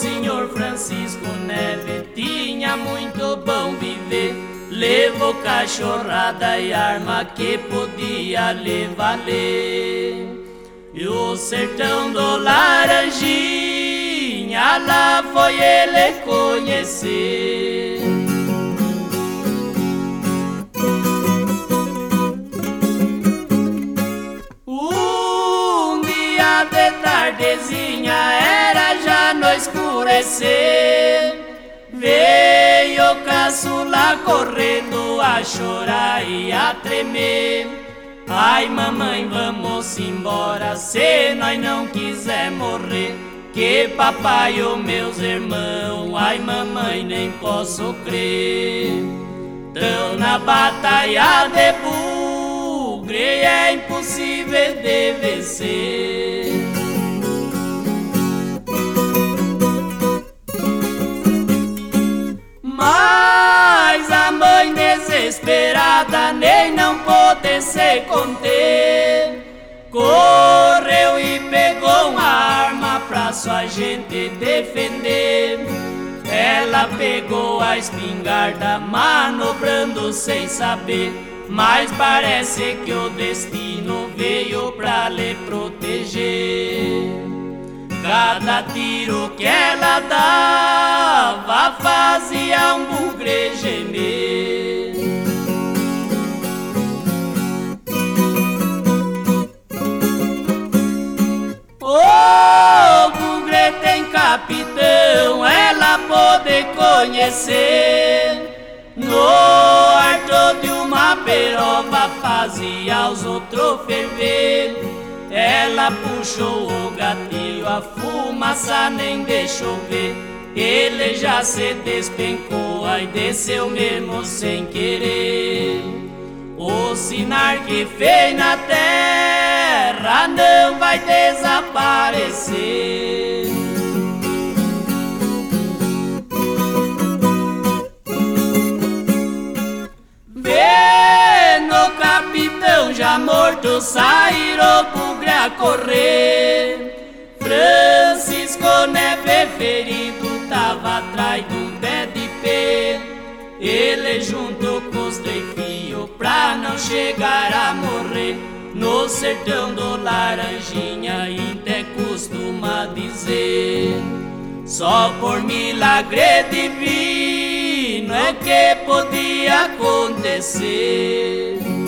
senhor Francisco Neve tinha muito bom viver. Levou cachorrada e arma que podia lhe valer. E o sertão do Laranjinha, lá foi ele conhecer. De tardezinha era já no escurecer, veio o caçula correndo a chorar e a tremer. Ai mamãe, vamos embora, se nós não quiser morrer, que papai e os meus irmãos, ai mamãe, nem posso crer. Tão na batalha de Bugre, é impossível de vencer. Mas a mãe desesperada nem não pôde se conter, correu e pegou uma arma pra sua gente defender. Ela pegou a espingarda, manobrando sem saber, mas parece que o destino veio pra lhe proteger. Cada tiro que ela dava fazia um bugre gemer. O bugre tem capitão, ela pôde conhecer. No arto de uma perova fazia os outros ferver. Ela puxou o gatilho, a fumaça nem deixou ver. Ele já se despencou, aí desceu mesmo sem querer. O sinal que fez na terra não vai desaparecer. Vendo o capitão já morto, saíram o bugre a correr. Francisco Neve ferido tava atrás de um pé de pé. Ele junto com os fios pra não chegar a morrer. No sertão do Laranjinha até costuma dizer, só por milagre divino é que podia acontecer.